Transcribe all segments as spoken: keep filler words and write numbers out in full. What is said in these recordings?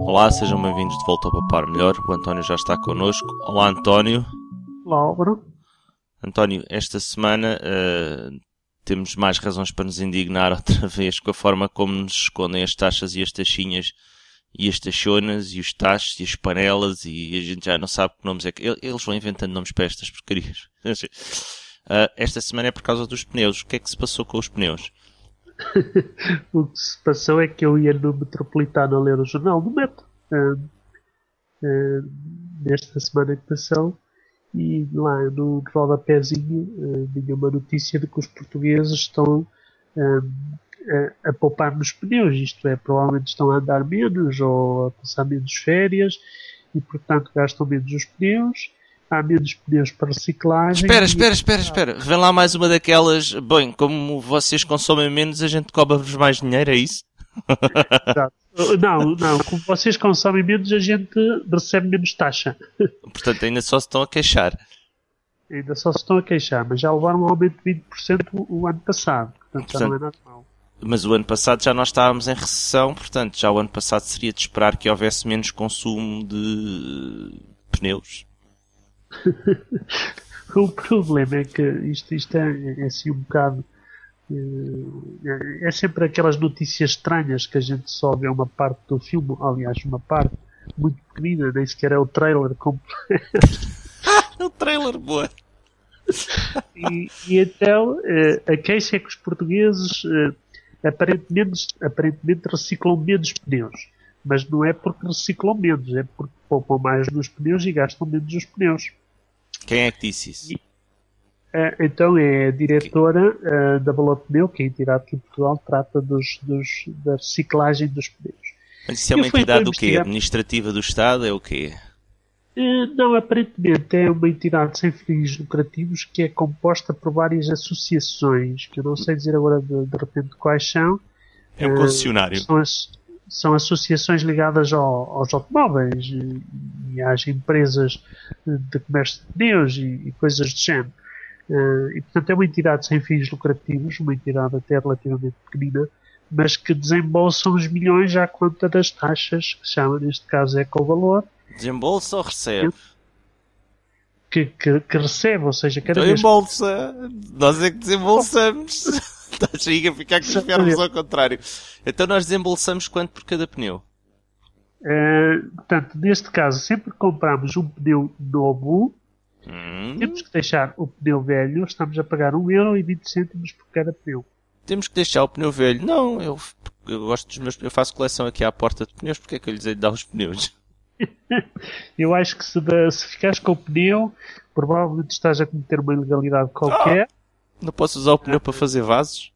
Olá, sejam bem-vindos de volta ao Papar Melhor. O António já está connosco. Olá, António. Olá, Bruno. António, esta semana uh, temos mais razões para nos indignar outra vez com a forma como nos escondem as taxas e as taxinhas e as taxonas e os taxos e as panelas e a gente já não sabe que nomes é que... Eles vão inventando nomes para estas porcarias. Uh, esta semana é por causa dos pneus. O que é que se passou com os pneus? O que se passou é que eu ia no Metropolitano a ler o jornal do Metro uh, uh, nesta semana que passou, e lá no rodapézinho uh, vinha uma notícia de que os portugueses estão uh, a, a poupar nos pneus, isto é, provavelmente estão a andar menos ou a passar menos férias e portanto gastam menos os pneus. Há menos pneus para reciclagem. Espera, espera, espera, espera. Vem lá mais uma daquelas... Bem, como vocês consomem menos, a gente cobra-vos mais dinheiro, é isso? Exato. Não, não. Como vocês consomem menos, a gente recebe menos taxa. Portanto, ainda só se estão a queixar. Ainda só se estão a queixar, mas já levaram um aumento de vinte por cento o ano passado. Portanto, já Portanto, não é normal. Mas o ano passado já nós estávamos em recessão, portanto, já o ano passado seria de esperar que houvesse menos consumo de pneus. O problema é que isto, isto é, é assim um bocado é, é sempre aquelas notícias estranhas que a gente só vê uma parte do filme, aliás uma parte muito pequenina, nem sequer é o trailer completo. O trailer, boa. E, e então a queixa é que os portugueses aparentemente, aparentemente reciclam menos pneus, mas não é porque reciclam menos, é porque poupam mais nos pneus e gastam menos os pneus. Quem é que disse isso? E, uh, então é a diretora uh, da Balot Pneu, que é a entidade que em Portugal trata dos, dos, da reciclagem dos pneus. Mas isso é uma entidade do quê? Administrativa do Estado? É o quê? Uh, não, aparentemente é uma entidade sem fins lucrativos que é composta por várias associações, que eu não sei dizer agora de, de repente quais são. É um concessionário. Uh, são as, São associações ligadas ao, aos automóveis e, e às empresas de comércio de pneus e, e coisas do género. Uh, e, portanto, é uma entidade sem fins lucrativos, uma entidade até relativamente pequenina, mas que desembolsa uns milhões à conta das taxas, que se chama, neste caso, Ecovalor. Desembolsa ou recebe? Que, que, que recebe, ou seja, cada vez... Desembolsa! Nós é que desembolsamos! Estás aí a ficar que esperamos ao contrário. Então nós desembolsamos quanto por cada pneu? Uh, portanto, neste caso, sempre que compramos um pneu novo, hum. temos que deixar o pneu velho, estamos a pagar um euro e vinte cêntimos por cada pneu. Temos que deixar o pneu velho? Não, eu, eu gosto dos meus eu faço coleção aqui à porta de pneus, porque é que eu lhes hei de dar os pneus? Eu acho que se, se ficares com o pneu, provavelmente estás a cometer uma ilegalidade qualquer. Ah, não posso usar o pneu ah. para fazer vasos?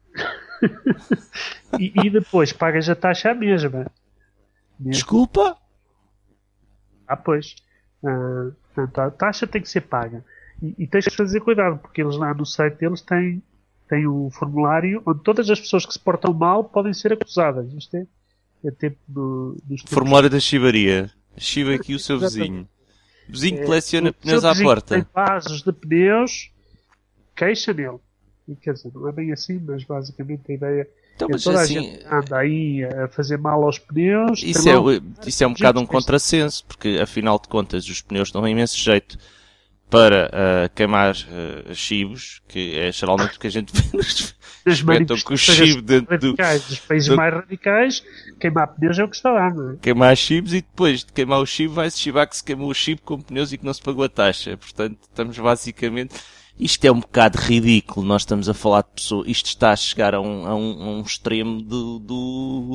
e, e depois pagas a taxa à mesma. Desculpa? Ah, pois. Ah, portanto, a taxa tem que ser paga. E, e tens que fazer cuidado, porque eles lá no site deles têm, têm um formulário onde todas as pessoas que se portam mal podem ser acusadas. Isto é, é tempo do, dos formulário da chivaria. Chiva aqui o seu vizinho. O vizinho que coleciona é, pneus à porta. Tem vasos de pneus, queixa nele. E, quer dizer, não é bem assim, mas basicamente a ideia então, é mas toda assim, a gente anda aí a fazer mal aos pneus. Isso é, isso é um bocado um contrassenso, porque afinal de contas os pneus dão imenso jeito para uh, queimar uh, chibos, que é geralmente o que a gente vê nos espetam com o chibo dentro do... Dos países do... mais radicais, queimar pneus é o que está lá, não é? Queimar chibos e depois de queimar o chibo vai-se chibar que se queimou o chibo com pneus e que não se pagou a taxa. Portanto, estamos basicamente... Isto é um bocado ridículo, nós estamos a falar de pessoas, isto está a chegar a um, a um, a um extremo do, do...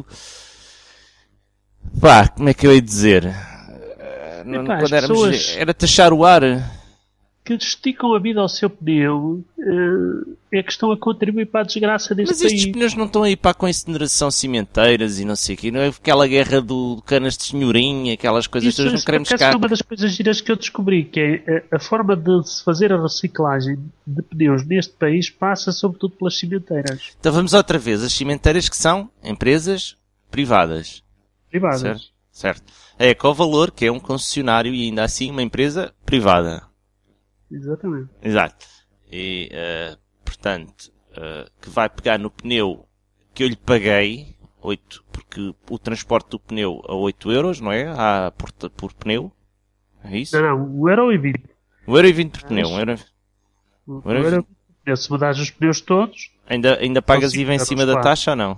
Pá, como é que eu ia dizer? Não, Epá, quando éramos, era taxar o ar. Que esticam a vida ao seu pneu é que estão a contribuir para a desgraça deste país. Mas estes país. Pneus não estão aí para a incineração cimenteiras e não sei o quê, não é aquela guerra do canas de senhorinha, aquelas coisas Isso, todas, não queremos cá. Essa é uma das coisas giras que eu descobri, que é a, a forma de se fazer a reciclagem de pneus neste país passa sobretudo pelas cimenteiras. Então vamos outra vez, as cimenteiras que são empresas privadas. Privadas. Certo? Certo. A Ecovalor, que é um concessionário e ainda assim uma empresa privada. Exatamente. Exato. E, uh, portanto, uh, que vai pegar no pneu que eu lhe paguei, oito, porque o transporte do pneu a oito euros, não é? Ah, por, por pneu. É isso? Não, não, um euro e vinte. um euro e vinte por pneu. Um euro... Um euro e vinte. Se mudares os pneus todos... Ainda, ainda pagas I V A em cima da taxa ou não?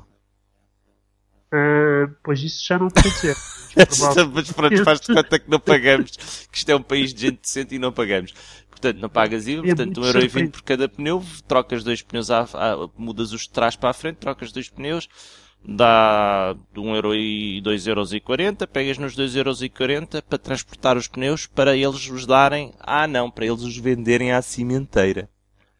Uh, pois isso já não quer dizer. Mas pronto, faz-te conta que não pagamos. Que isto é um país de gente decente e não pagamos. Portanto, não pagas I V A, É portanto, muito um euro e vinte surpreendente. por cada pneu, trocas dois pneus, à, à- mudas os de trás para a frente, trocas dois pneus, dá um euro e dois euros e quarenta, pegas nos dois euros e quarenta para transportar os pneus para eles os darem, ah não, para eles os venderem à cimenteira.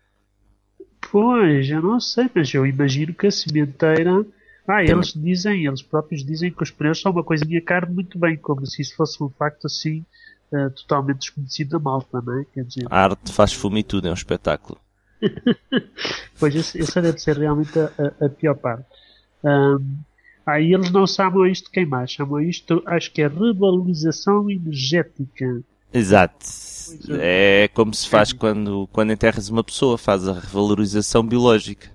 Pois, eu não sei, mas eu imagino que a cimenteira... Ah, eles dizem, eles próprios dizem que os pneus são uma coisinha cara muito bem, como se isso fosse um facto assim, uh, totalmente desconhecido da malta, não é? Quer dizer, A arte faz fumo e tudo, é um espetáculo. pois essa, essa deve ser realmente a, a- a pior parte. Um, ah, e eles não chamam isto quem mais? Chamam isto, acho que é revalorização energética. Exato. É como se faz quando, quando enterras uma pessoa, faz a revalorização biológica.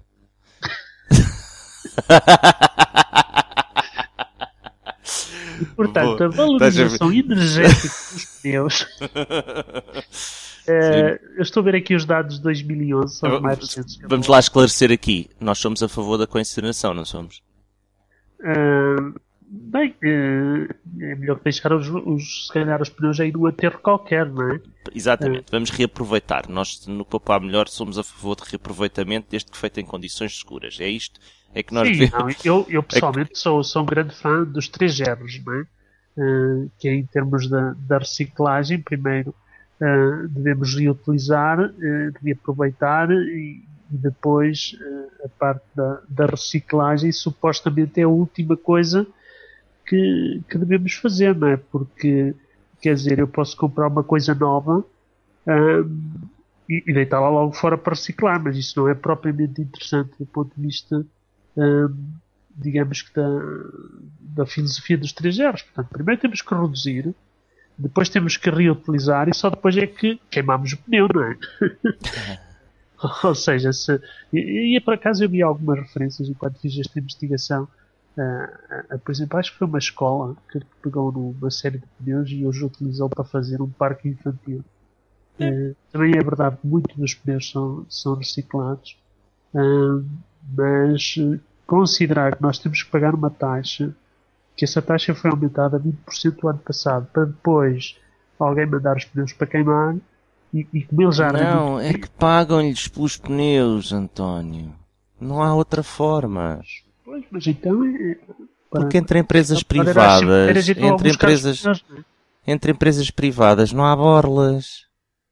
E, portanto, Boa. a valorização energética dos pneus. eh, eu estou a ver aqui os dados de dois mil e onze, são os mais recentes. que eu Vamos vou- lá esclarecer aqui. Nós somos a favor da coincineração, não somos? Ah, bem, eh, é melhor que deixar os, os, se calhar os pneus aí num aterro qualquer, não é? Exatamente. Vamos reaproveitar. Nós, no Poupar Melhor, somos a favor de reaproveitamento desde que feito em condições seguras. É isto? É que nós Sim, devemos... não, eu, eu pessoalmente sou, sou um grande fã dos três R's, não é? Ah, que é em termos da, da reciclagem, primeiro ah, devemos reutilizar, ah, reaproveitar e, e depois ah, a parte da, da reciclagem supostamente é a última coisa que, que devemos fazer, não é? Porque, quer dizer, eu posso comprar uma coisa nova ah, e, e deitá-la logo fora para reciclar, mas isso não é propriamente interessante do ponto de vista, ah, digamos que da, da filosofia dos três R's. Portanto, primeiro temos que reduzir, depois temos que reutilizar e só depois é que queimamos o pneu, não é? Ou seja, se, e, e por acaso eu vi algumas referências enquanto fiz esta investigação. Uh, uh, por exemplo, acho que foi uma escola que pegou numa série de pneus e os utilizou para fazer um parque infantil. Uh, também é verdade que muitos dos pneus são, são reciclados, uh, mas uh, considerar que nós temos que pagar uma taxa, que essa taxa foi aumentada a vinte por cento o ano passado, para depois alguém mandar os pneus para queimar e, e como eles já Não, é que pagam-lhes pelos pneus, António. Não há outra forma. Pois, mas então é, para, Porque entre empresas para ir às privadas, cemitérias e vão entre buscar os empresas, pneus, não é? entre empresas privadas não há borlas.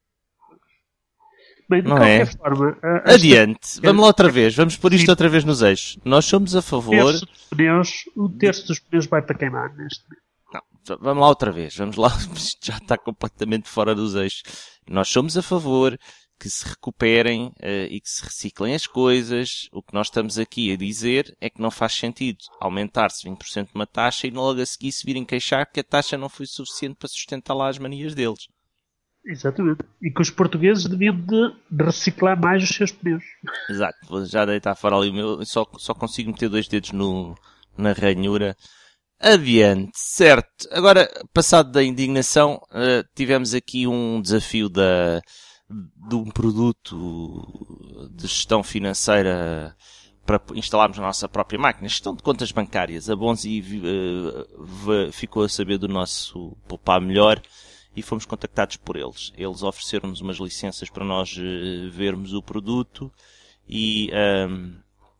Bem, de Não qualquer é? forma, a- a- Adiante, vamos lá outra vez, vamos pôr isto Sim. outra vez nos eixos. Nós somos a um favor. terço dos pneus, um terço dos pneus vai para queimar neste momento. Não, vamos lá outra vez, vamos lá, isto já está completamente fora dos eixos. Nós somos a favor que se recuperem eh, e que se reciclem as coisas. O que nós estamos aqui a dizer é que não faz sentido aumentar-se vinte por cento de uma taxa e logo a seguir se virem queixar que a taxa não foi suficiente para sustentar lá as manias deles. Exatamente. E que os portugueses deviam de, de reciclar mais os seus pneus. Exato, vou já deitar fora ali o meu, só, só consigo meter dois dedos no, na ranhura. Adiante, certo. Agora, passado da indignação, uh, tivemos aqui um desafio da, de um produto de gestão financeira para instalarmos na nossa própria máquina. Gestão de contas bancárias. A Bonzi uh, ficou a saber do nosso Poupar Melhor e fomos contactados por eles. Eles ofereceram-nos umas licenças para nós uh, vermos o produto e um,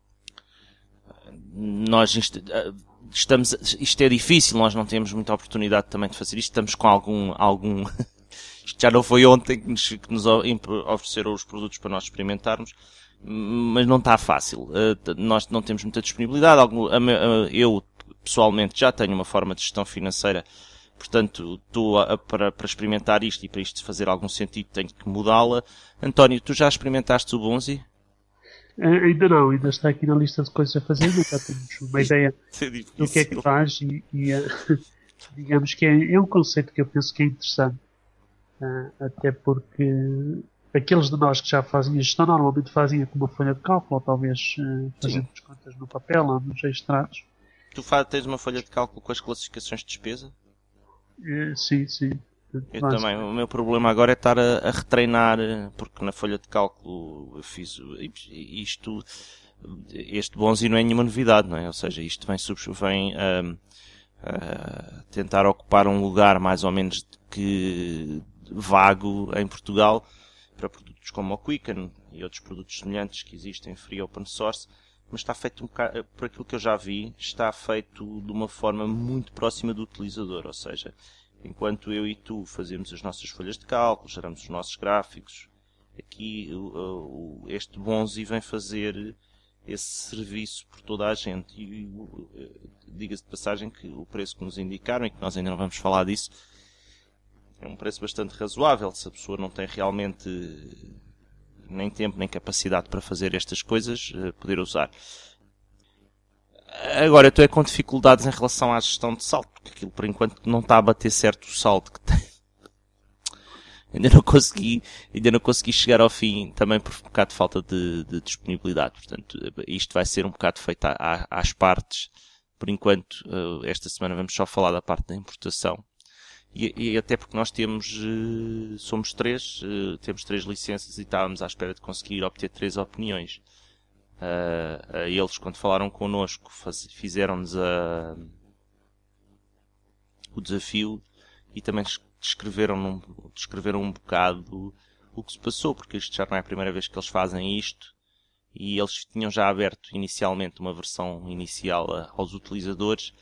nós inst- uh, estamos, isto é difícil, nós não temos muita oportunidade também de fazer isto, estamos com algum, algum isto já não foi ontem que nos, que nos ofereceram os produtos para nós experimentarmos, mas não está fácil, uh, nós não temos muita disponibilidade, algum, uh, uh, eu pessoalmente já tenho uma forma de gestão financeira, portanto estou a, a, para, para experimentar isto e para isto fazer algum sentido tenho que mudá-la. António, tu já experimentaste o Bonzi? Uh, ainda não, ainda está aqui na lista de coisas a fazer, mas já temos uma ideia do que é que faz e, e uh, digamos que é, é um conceito que eu penso que é interessante, uh, até porque aqueles de nós que já fazem a gestão normalmente fazem com uma folha de cálculo ou talvez uh, fazendo as contas no papel ou nos extratos Tu faz, tens uma folha de cálculo com as classificações de despesa? É, sim, sim. Eu também. O meu problema agora é estar a, a retreinar, porque na folha de cálculo eu fiz isto. Este bonzi não é nenhuma novidade, não é? Ou seja, isto vem, vem a, a tentar ocupar um lugar mais ou menos que vago em Portugal para produtos como o Quicken e outros produtos semelhantes que existem free open source, mas está feito um bocado, por aquilo que eu já vi, está feito de uma forma muito próxima do utilizador, ou seja, enquanto eu e tu fazemos as nossas folhas de cálculo, geramos os nossos gráficos, aqui este bonzi vem fazer esse serviço por toda a gente. E diga-se de passagem que o preço que nos indicaram, e que nós ainda não vamos falar disso, é um preço bastante razoável. Se a pessoa não tem realmente nem tempo nem capacidade para fazer estas coisas, poder usar. Agora, eu estou é com dificuldades em relação à gestão de saldo, porque aquilo por enquanto não está a bater certo o saldo que tem. Ainda não consegui, ainda não consegui chegar ao fim, também por um bocado de falta de, de disponibilidade. Portanto, isto vai ser um bocado feito à, às partes. Por enquanto, esta semana vamos só falar da parte da importação. E, e até porque nós temos, somos três, temos três licenças e estávamos à espera de conseguir obter três opiniões. Uh, uh, eles, quando falaram connosco, faz, fizeram-nos a, o desafio e também descreveram, num, descreveram um bocado o que se passou, porque isto já não é a primeira vez que eles fazem isto, e eles tinham já aberto inicialmente uma versão inicial a, aos utilizadores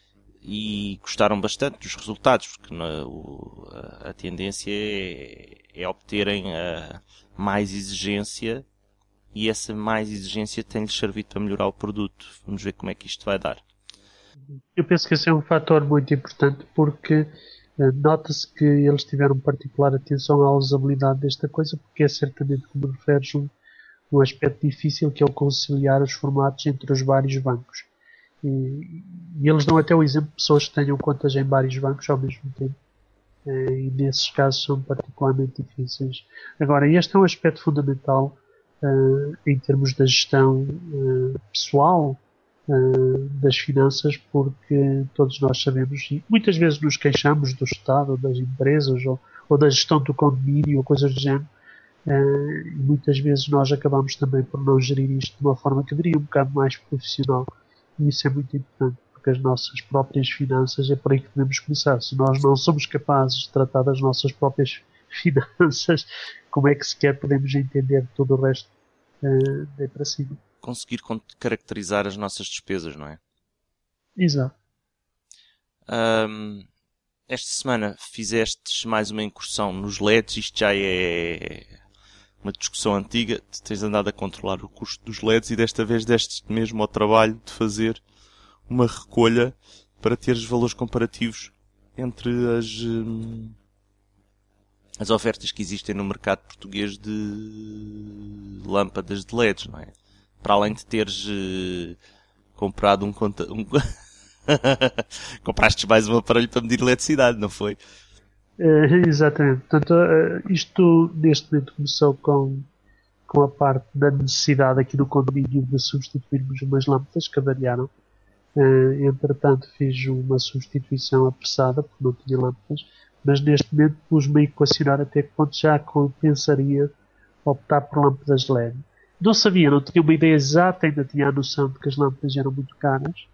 e gostaram bastante dos resultados, porque na, o, a, a tendência é, é obterem a, mais exigência. E essa mais exigência tem-lhes servido para melhorar o produto. Vamos ver como é que isto vai dar. Eu penso que esse é um fator muito importante, porque uh, nota-se que eles tiveram particular atenção à usabilidade desta coisa, porque é certamente, como referes, um, um aspecto difícil, que é o conciliar os formatos entre os vários bancos. E, e eles dão até o exemplo de pessoas que tenham contas em vários bancos ao mesmo tempo. Uh, e nesses casos são particularmente difíceis. Agora, este é um aspecto fundamental Uh, em termos da gestão uh, pessoal uh, das finanças, porque todos nós sabemos, e muitas vezes nos queixamos do Estado, ou das empresas, ou, ou da gestão do condomínio, ou coisas do género, uh, e muitas vezes nós acabamos também por não gerir isto de uma forma que deveria um bocado mais profissional, e isso é muito importante, porque as nossas próprias finanças é por aí que devemos começar. Se nós não somos capazes de tratar das nossas próprias finanças, como é que sequer podemos entender todo o resto uh, daí para cima? Conseguir caracterizar as nossas despesas, não é? Exato. Um, esta semana fizeste mais uma incursão nos L E Ds. Isto já é uma discussão antiga. Tu tens andado a controlar o custo dos L E Ds e desta vez deste mesmo ao trabalho de fazer uma recolha para teres valores comparativos entre as... Um, as ofertas que existem no mercado português de lâmpadas de L E Ds, não é? Para além de teres uh, comprado um... Conta... um... Compraste mais um aparelho para medir eletricidade, não foi? Uh, exatamente. Portanto, uh, isto neste momento começou com, com a parte da necessidade aqui no condomínio de substituirmos umas lâmpadas que avariaram. Uh, entretanto, fiz uma substituição apressada, porque não tinha lâmpadas. Mas neste momento pus-me a equacionar até que ponto já compensaria optar por lâmpadas L E D. Não sabia, não tinha uma ideia exata, ainda tinha a noção de que as lâmpadas eram muito caras,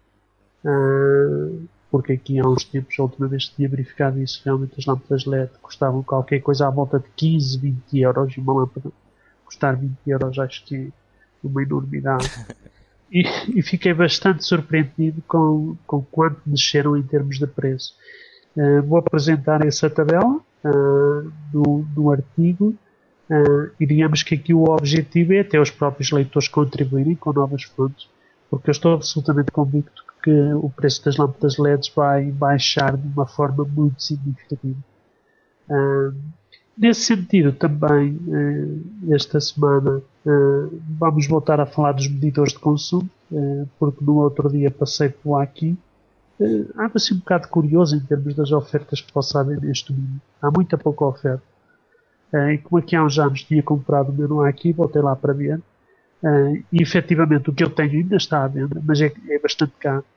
uh, porque aqui há uns tempos, a última vez que tinha verificado isso, realmente as lâmpadas L E D custavam qualquer coisa à volta de quinze, vinte euros, e uma lâmpada custar vinte euros acho que é uma enormidade. E, e fiquei bastante surpreendido com, com quanto desceram em termos de preço. Uh, vou apresentar essa tabela uh, no, no artigo uh, e digamos que aqui o objetivo é até os próprios leitores contribuírem com novas fontes, porque eu estou absolutamente convicto que o preço das lâmpadas L E Ds vai baixar de uma forma muito significativa. Uh, nesse sentido também uh, esta semana uh, vamos voltar a falar dos medidores de consumo, uh, porque no outro dia passei por aqui. Uh, ando assim um bocado curioso em termos das ofertas que possa haver neste domínio. Há muita pouca oferta. Uh, e como aqui há uns anos tinha comprado o meu aqui, voltei lá para ver. Uh, e efetivamente o que eu tenho ainda está à venda, mas é, é bastante caro.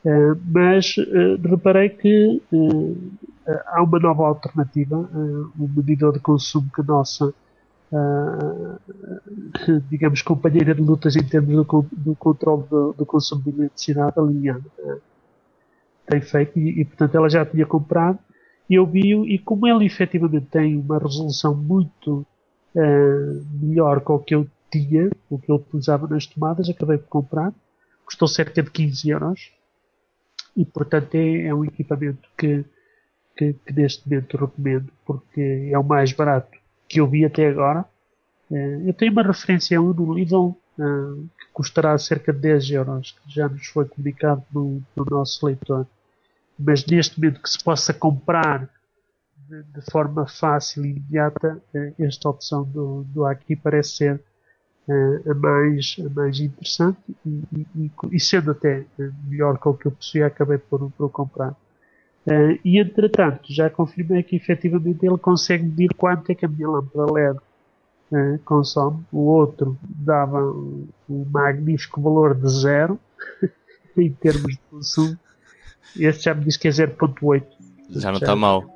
Uh, mas uh, reparei que uh, uh, há uma nova alternativa, uh, um medidor de consumo que a nossa, uh, digamos, companheira de lutas em termos do, do controle do, do consumo de eletricidade, a Liliana, uh, tem feito, e, e portanto ela já tinha comprado, e eu vi-o, e como ele efetivamente tem uma resolução muito uh, melhor com o que eu tinha, o que eu utilizava nas tomadas, acabei por comprar, custou cerca de quinze euros. E, portanto, é, é um equipamento que, que, que neste momento recomendo, porque é o mais barato que eu vi até agora. Uh, eu tenho uma referência a um no Lidl, uh, que custará cerca de dez euros, que já nos foi comunicado no, no nosso leitor. Mas neste momento que se possa comprar de, de forma fácil e imediata, uh, esta opção do, do Aqui parece ser Uh, a, mais, a mais interessante e, e, e sendo até melhor que o que eu possuía, acabei por, por comprar. Uh, e entretanto, já confirmei que efetivamente ele consegue medir quanto é que a minha lâmpada L E D uh, consome. O outro dava um, um magnífico valor de zero em termos de consumo. Este já me diz que é zero vírgula oito. Já não está mal.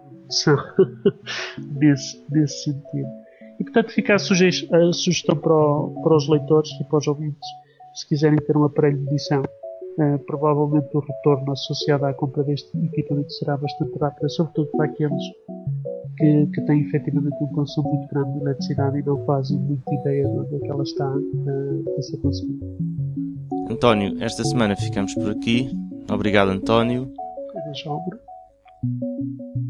nesse, nesse sentido. E, portanto, fica a, suge- a sugestão para, o, para os leitores e para os ouvintes, se quiserem ter um aparelho de medição, uh, provavelmente o retorno associado à compra deste equipamento será bastante rápido, sobretudo para aqueles que, que têm efetivamente um consumo muito grande de eletricidade e não fazem muita ideia de onde é que ela está uh, a ser consumida. António, esta semana ficamos por aqui. Obrigado, António. Adeus, Álvaro.